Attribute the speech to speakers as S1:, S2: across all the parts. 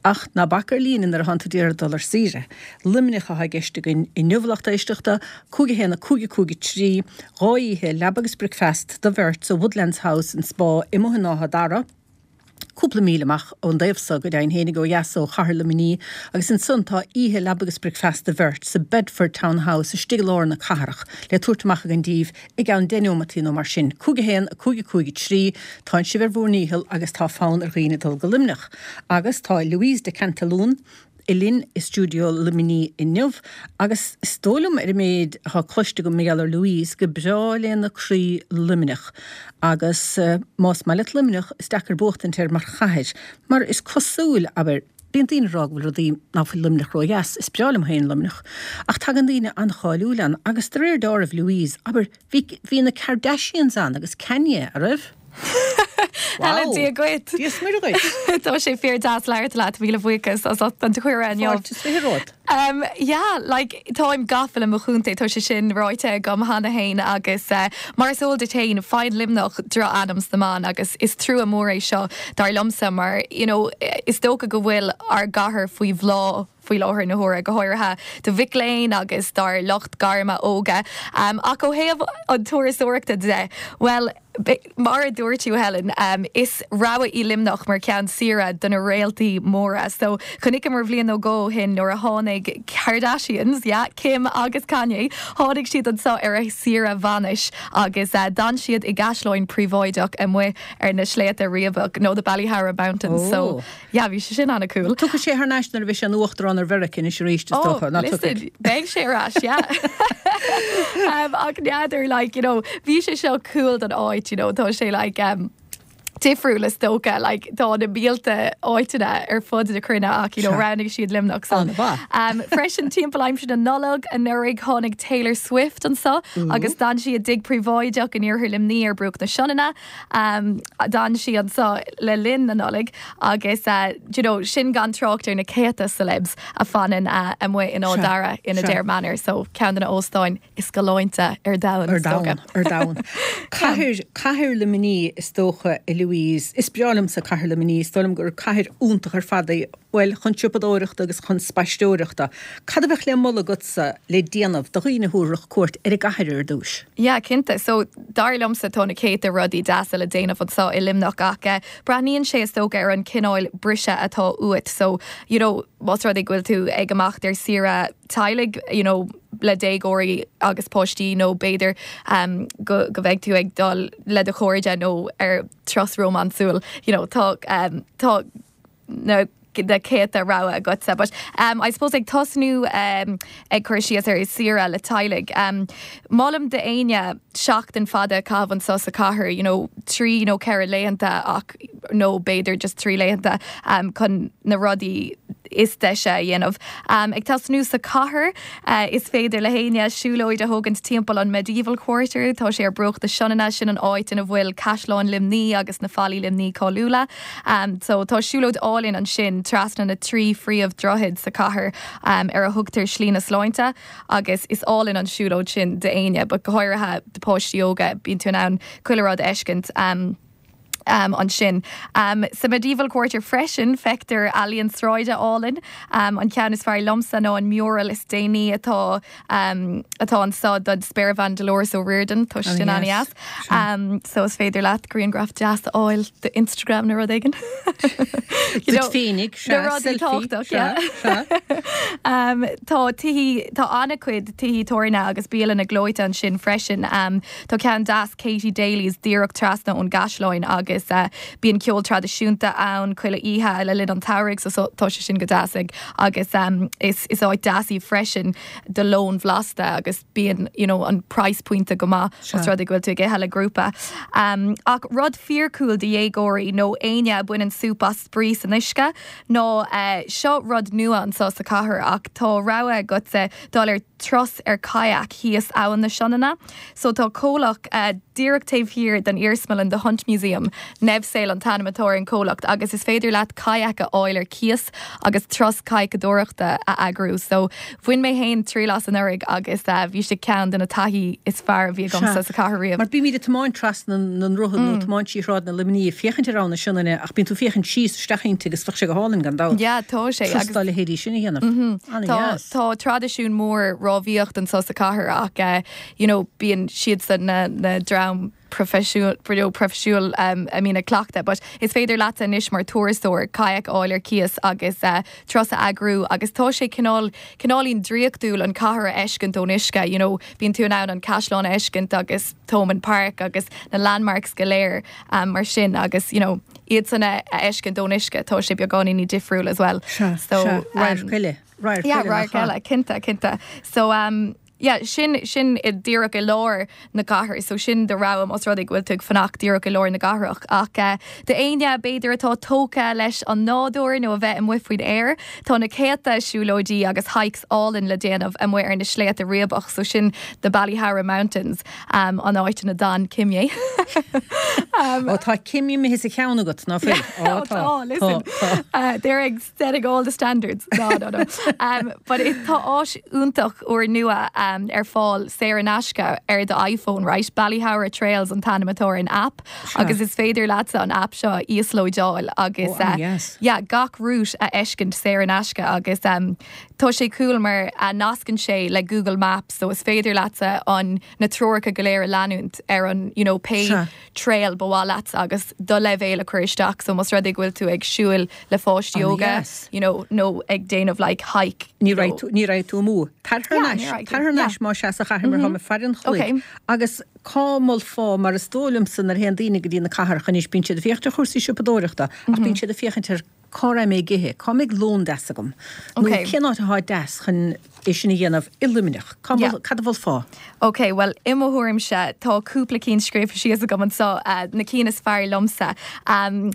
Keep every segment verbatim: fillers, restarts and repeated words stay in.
S1: ach na bakar línin ar hananta déar dollar síre. Limnecha ha geistegan i nuvlachta isteachta, cúgi héna cúgi cúgi trí, ráíthe lebagus breakfast da bhirt sa Woodlands House in Spa imohanátha dara, cúpla míleach ón daobhsa go dain hénig ó Yasso Charla Miní agus in suntá ihe lebagus breakfast da bhirt sa Bedford Townhouse sa Stiglór na Caharach le tuairteach an díomh i gan deniomatí mar sin. Cúgi héan a cúgi cúgi trí, táin si bhar bhórníhil agus tá fáin ar riine dul go limnach. Agus tá Louise de Cantalún Ilin i studio Lumini in Nuv, agus stólum er méid ha cloiste go Miguel Louise go bráléan na crí luminach. Agus uh, más mallet luminach is dekker bochten ter mar chaid. Mar is cosúil aber bíon tín rág bhfuil rodí ná fi luminach ro yes, is brálam hain luminach. Ach tagan díine an cháúlan agus the réir dar of Louise, aber hí na Kardashians an agus Kanye arif.
S2: Helen, do you great?
S1: Yes, me great.
S2: Tá sé fear das leir le míle bhuicas as an tuair an job. Um, yeah, like táim gafel am chunta tá sé sin roite gom hanna hain agus uh, mar sol de tain fáin limnach dra Adams the man agus is trú a mór é seo dar lomsa mar, you know, is dócha go bhfuil ar gahar faoi bhlá faoi láthir na hóra go háirithe do Vic Lane agus dar locht garma óga. Um, ach ó héamh an tuairisúachta de, well, mar a dúirtú Helen, um, is rawa í limnach mar cean sira don a réaltaí móra. So chunig mar bblion ó go hin nor a hánig Kardashians, yeah, Kim agus Kanye, hánig siad an sa ar a sira vanish agus uh, dan siad i gasloin príomhaideach a mu ar na sléit a riabhach nó the Ballyhara Mountains. Oh. So, yeah, bhí sé sin anna cool.
S1: Tucha sé haar national bhí an uachtar an ar bhericin is ríiste
S2: oh,
S1: stocha.
S2: listen, beg sé ras, yeah. um, ach neadidir, like, you know, bhí sé seo cool an áit, you know, tá sé, like, um, tifriúla stocha, like, tá na bíalta áiteine ar fud a crunne ach, you know, sure. Rounding siad limnach san. Um, freisin timp aimim sin a nolog a nurig hánig Taylor Swift an sa, mm-hmm. agus dan si a dig príomhaideach an iarthar limní ar brúch na Seanna, um, dan si an sa le lin na nolog, agus, uh, you know, sin gan trochttar na céta celebs a fanin uh, a mu in all dara in a sure. Dare manner, so cean na óstáin is galóinte ar dain.
S1: Ar dain, ar dain. Cahir limní is tócha i Louise, is brialam sa cahir limní, stolam gur cahir úntach ar fadai, well, chun siúpadóireachta agus chun spaisteóireachta. Cad a bheith le molla gutsa le déanamh do chuoine húrach cuairt ar a gahir ar dúis?
S2: Yeah, cinnte. So, darlam sa tóna céta rudí dasal a déanamh an sa i limnach ach. Braníonn sé is tóga ar an cináil brise atá uat. So, you know, what's rudí gwyil tú ag amach der sira tailig, you know, le dégóirí agus postí nó beidir um, go, go bheith tú ag dul le de chóide nó ar tros romansúil, you know, tá um, tá no the céta rá a gutsa. But um, I suppose ag tosnú um, ag chuirsías ar sira le tailig. Um, Málam de aine seacht an fada cabhan sa sa cahar, you know, trí, you know, ceir léanta ach no beidir just trí léanta um, chun na rudí is deise dhéanamh. Um, ag tasnú sa cahar uh, is féidir le héine siúlóid a thugant timpeall an medieval quarter, tá sé ar broch de Seanna sin an áit in a bhfuil Casláin limní agus na fálaí limní cáúla. Um, so tá siúlóid álinn an sin trasna na trí fríomh drohid sa cahar um, ar a thugtar slína sláinte agus is álinn an siúlóid sin de aine, but go háirithe de póistí óga bíonn tú an cuilerád eiscint. Um, Um, on sin. Um, sa medieval quarter freshen fector alien sroide allin um, an cean is fear lomsa nó an mural is déine atá um, atá an sa dod spare van Dolores O'Riordan tush sin oh, yes. Sure. Um, so is féidir lat Green Graph Jazz oil the Instagram na rud aigen.
S1: You know, Phoenix,
S2: the ruddy talkach, yeah. um, tá tihí tá anna cuid tihí torna agus bíalan na glóite an sin freshen um, tá cean das Katie Daly's Díreach trasna ón gasloin agus is uh, bíon ceol tradiisiúnta ann chuile ihe le lid an tairigh so tá sé sin go dasig agus um, is, is áid dasí freisin de lón bhlasta agus bíon, you know, an price pointe go má sure. Os rud ag bhfuil tú ag heile grúpa. Um, ach rud fearcúil de dhégóirí nó aine buin an súpa sprís an isce nó uh, seo rud nuan sa sa cahar ach tá rá go sa dólar tros ar kayak híos áhan na Seanna. So tá cólach uh, díreach taobh hir den Earsmill in the Hunt Museum nebhsail an tanimatóir an cólacht agus is féidir leat caiac a áil ar cías agus tros caiic a dúireachta a agrú. So bhuiin mé héin trí las an urig agus uh, bhí sé cean den na taí is fear a bhí gomsa sa carriíomh.
S1: Mar bí míad tomáin tras nan ruhan nó tomáin sí rád na limní fichant rána sinna ach bín tú fichant síos stachinte agus fach sé go hálan gan dá.
S2: Ja, tá sé
S1: agustáile hédí sinna héanamh.
S2: Tá tradiisiún mór rábhíocht an sa sa cahar ach uh, you know, bíon siad san na, na dram professional professional um I mean a clockta but is féidir lata inis mar touristúir kayak áilir cías agus uh, trosa agrú agus tá sé cinál cinálín dríochtúil an cahar eiscint ó nisca, you know, bín tú ná an Cashlan eiscint agus Thomond Park agus na landmarks go léir um, mar sin agus, you know, iad sanna eiscint ó nisca tá sé beagání ní difriúil as well.
S1: Sure, so sure. Rair Cille. Rair
S2: Yeah, Rair Cille, cinta, cinta. So um yeah, sin sin i ddíireach i lár na gahar, so sin de ráim os rudig bhfuil tuag fannach ddíireach i lár na gaharach ach uh, de aine beidir atá tóca leis an nádúir nó a bheith an wifuid air tá na céta siúlóidí agus hikes allin le déanamh a muir ar na sléat a riabach, so sin the Ballyhara Mountains um, an áit na Dan Kimye.
S1: um, ó tá Kimye mi his a ceanna agat ná fé.
S2: Ó tá, listen, uh, they're ag setting all the standards. No, no, no. um, but it tá áis úntach or nua Um, ar fáil Sarah Nashka ar the iPhone, right? Ballyhara Trails an Tanimatóir an app sure. agus is féidir láta an app seo íoslóideáil agus
S1: oh, uh, yes.
S2: yeah, gach rút a eiscint Sarah Nashka agus um, tá sé cool mar a nascin sé le Google Maps, so is féidir láta an na tróircha go léir leanúnt ar an, you know, pay sure. trail bhá láta agus do levéil a chuiristeach, so mas rudig bhfuil tú ag siúil le fáist
S1: oh,
S2: yoga,
S1: yes.
S2: you know, no ag déanamh like hike.
S1: Ní raibh tú mú. Tar Tarnas má se a chahar ha me farin chuig. Agus cámol fá mar a stólim san ar hen daine go dtína cahar chaníos bín siad a fiochtta chuirsí siúpadóireachta ach bín siad a fiochantar cá mé githe, cá méid lón deasa gom. Nú cinát a háid des chun é sinna dhéanamh illuminach. Cad bhil fá?
S2: Ok, well, imóthúrim se tá cúpla cín scrífa sios a gom an sá na cín is fear lomsa. Um,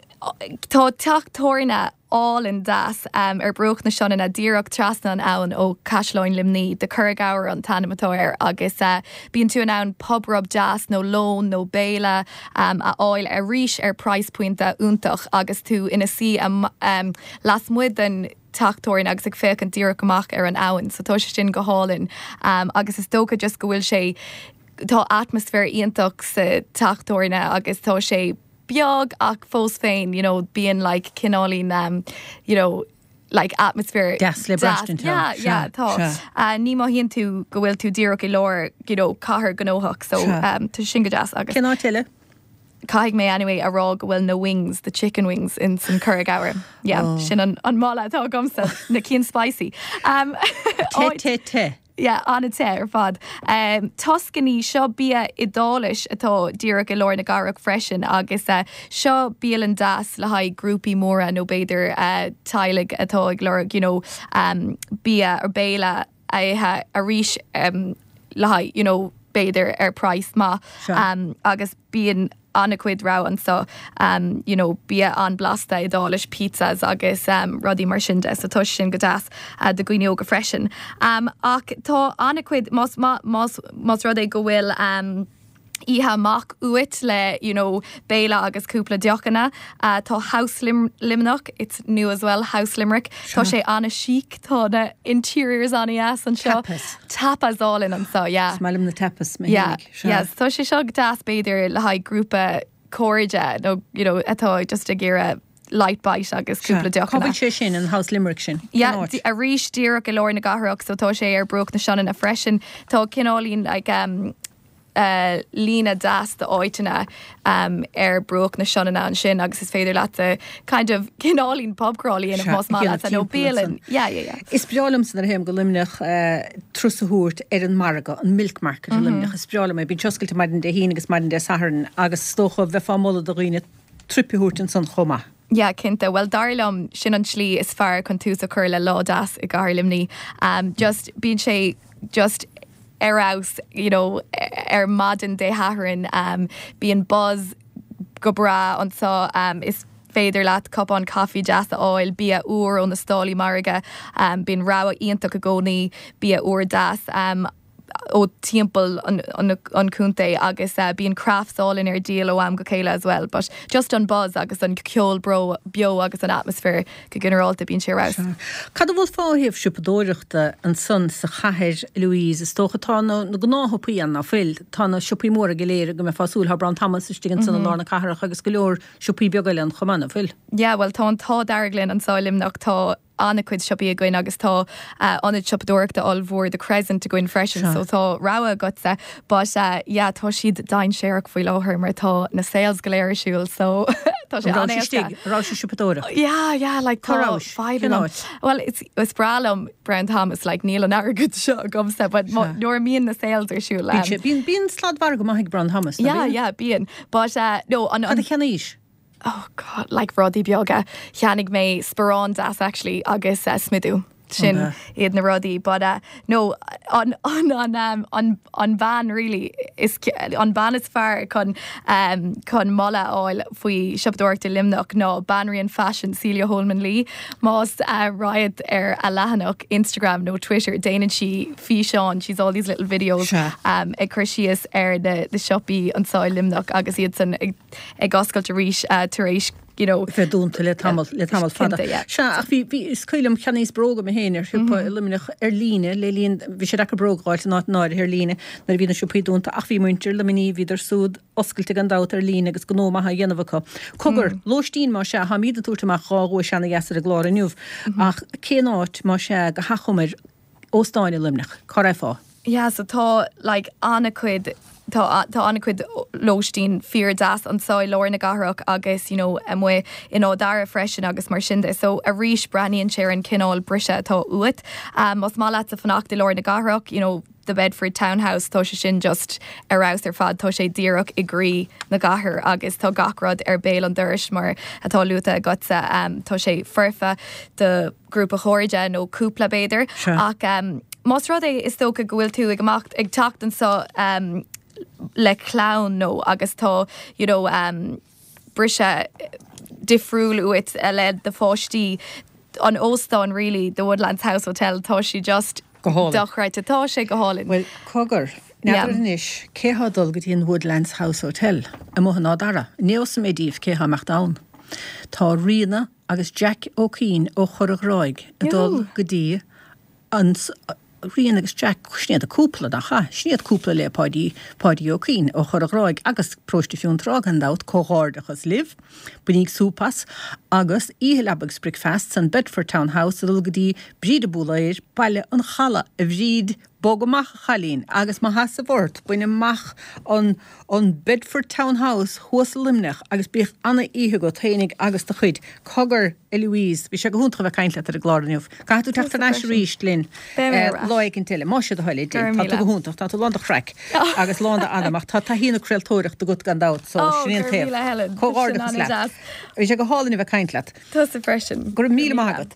S2: tá teachtóirna all in das um, ar broch na seanna díreach trasna an ann ó Cashloin limní de Curraghour an Tanimatóir agus uh, bíon tú an ann pubrob jazz nó lón nó béla um, a áil a ríis ar price pointa úntach agus tú ina si um, um, las muid an teachtóirin agus ag féach an díreach amach ar an ann, so tá sé sin go hálinn um, agus is dócha just go bhfuil sé tá atmosfér íontach sa teachtóirna agus tá sé beag ach fós féin, you know, being like cinálín, um, you know, like atmosphere.
S1: Das le brastin
S2: tá. Yeah, yeah, tá. Uh, ní má híonn tú go bhfuil tú díreach i lár, you know, cahar gnóthach, so um, tú sin go deas agus.
S1: Cinná tiile?
S2: Caig me anyway a rá go bhfuil no wings, the chicken wings in some Curraghour. Yeah, oh. sin an, an mála atá gomsa, na cín spicy. Um,
S1: te, te, te.
S2: Yeah, anna te ar fad. Um, Toscaní seo bia idális atá díreach i lár na garach freisin agus uh, seo bíalan das le haid grúpi móra nó beidir uh, tailig atá ag lár, you know, um, bia ar béla a, a, a ríis um, le haid, you know, beidir ar price ma sure. um, agus bíon anna cuid rá an so um, you know, bia an blasta idális pizzas agus um, rudí mar sin de, so tá sin go das uh, de gcuine óga freisin. Um, ach tá anna cuid mas, mas, mas rud é go bhfuil um, Iha mach uit le, you know, béla agus cúpla diochanna. Uh, tá House lim Limnock, it's new as well, House Limerick. Sure. Tá sé anna chic, tá na interiors anna as an seo.
S1: Tapas.
S2: Tapas all in an so, yeah.
S1: Smellim na tapas.
S2: Yeah,
S1: sure.
S2: yes. Tá sé seo das beidir le haid grúpa cóide, no, you know, atá just a gira light bite agus cúpla diochanna.
S1: Cobbin sé sin an House Limerick sin.
S2: Yeah, a ríis díreach i lár na gaharach, so tá sé ar broch na seanna na freisin. Tá cinálín, like, um, Uh, lína das de áitena um, ar broch na seanna an sin agus is féidir leat a kind of cinálín pubcrawlí in a más má leat a nó bíalin. Yeah, yeah, yeah.
S1: Is breálam san ar heim go limnach uh, trusahúirt ar an marga, an milk market mm-hmm. limnach is breálam a bín tioscailte maidin de hín agus maidin de saharan agus stócha bheith fámóla do riine tripihúirt san choma.
S2: Yeah, cinnta. Well, darlam sin an slí is fear chun tús a chur le lá das i gharlimní. Um, just bín sé just Eraus, you know, er madin de haharin, um, being buzz gobra on so um is féidir leat cup on coffee jazz oil bia úr on the stoli marga um being rawa íonta go goni bia úr das um ó timppel an cúnta agus uh, bíon craftsálinn ar díal ó am go chéile as well, but just an buzz agus an ceol bro bio agus an atmosfér go generalta bíon sé rás.
S1: Cad bhfuil fáhíomh siúpadóireachta an son sa chathir Louise is tóchatá na gnáthpaían na fil tána siúpaí mór a goléir go me fáúil ha Brown Thomas istígan san lána catharach agus go leor siúpaí beagaile an chomanna fil.
S2: Yeah, well tá an tá darglinn an sáilimnach tá anna cuid siopí a goin agus tá uh, anid siopdóirta olmhór de crescent a goin freisin, so tá ráha gotsa, but uh, yeah, tá siad dain séach faoi láthir mar tá na sales goléir siúil, so tá sé
S1: anéasta. Rá sé siúpadóra?
S2: Yeah, yeah, like tá five in Well, it's it's bralam Brown Thomas, like níl an air good seo gomsa, but nor míon na sales ar siúil.
S1: Bíon bíon sládhar go maithigh Brown Thomas?
S2: Yeah, yeah, bíon. But uh, no, an...
S1: Cad a cheannaíis?
S2: Oh God, like Roddy Bioga, cheannig mé sporán das actually agus uh, smidú. Sin okay. Iad na Roddy, but uh, no, on on on um on on ban really is on ban is far con um con molla oil fui siopdóirta limnach no Banrian fashion Celia Holman Lee mas uh, riot er a lahanach Instagram no Twitter Dana she fi Sean, she's all these little videos sure. um e crucius er the the shoppy on soil limnach agus iad san e, e goscail to reach uh, to reach you know
S1: fedúnta le tamal le tamal fada. Se ach bhí bhí scoilm cheanníos bróga a héanaar siúpa luminach ar líne le líon bhí sé decha brógáil ná náir ar líne nar bhí na siúpaí dúnta ach bhí muintir le miní híidir súd oscailte an dát ar líne agus go nómatha dhéanamhacha. Cogur lóistín má se ha míad túirtamach gáú seanna gasar a glár aniuh ach cé náit má se go hachomir óstáine limnach choraifá.
S2: Yeah, so tá like anna cuid Tá tá anna cuid lóistín fear das an sáil leir na gathraach agus, you know, am way in ádara freisin agus mar sinnde. So a ríis braníonn séar an cinál brise tá uat. Um, Mas má leat a fanachta leir na gathraach, you know, the Bedford Townhouse tá sé sin just arás ar fad tá sé díreach i grí na gahar agus tá gachrad ar béal an dúris mar atá luúta gotsa um, tá sé furfa de grúpa chóide nó cúpla béidir
S1: sure.
S2: ach um, Mas rud é is tóca gohfuil tú ag amacht ag tachtan sa um, le clown no agus tá you know um brise difriúil uit a le de fátí an óstán really the Woodlands House Hotel tá si just dochráid atá sé go hálinn.
S1: Well, cogur neis céá dul go dtíon Woodlands House Hotel a mo ná dara neos médíh céá meach da. Tá riana agus Jack O'Keane ó Chorachráig a dul go dtí an Rian agus Jack sníad a cúpla a cha, sníad cúpla le pádí pádí O'Keane ó Chorachráig agus próstiisiún trag an dát cóárdachas liv, bunig súpas agus íhelabagus breakfast san Bedford Townhouse a dul go dtí bríd a búlair baile an chala a bhríd bógamach chalín agus má has a bhort buine mach an an Bedford Townhouse huas limnach agus bích anna ihe go tainig agus de chuid cogur Eloise bhí sé go húntra bheith caiintle ar a gláraniuh. Ca tú teachta na ríist linn láig an tiile má siad a háile tá tú go húnta tá tú lánda chreic agus lánda anamach tá tá hína creiltóireach do gut gan dát so sin taobh. Cóárdachas le. Bhí sé go hálainna bheith caiintle.
S2: Tá sa freisin.
S1: Gur míle mágad.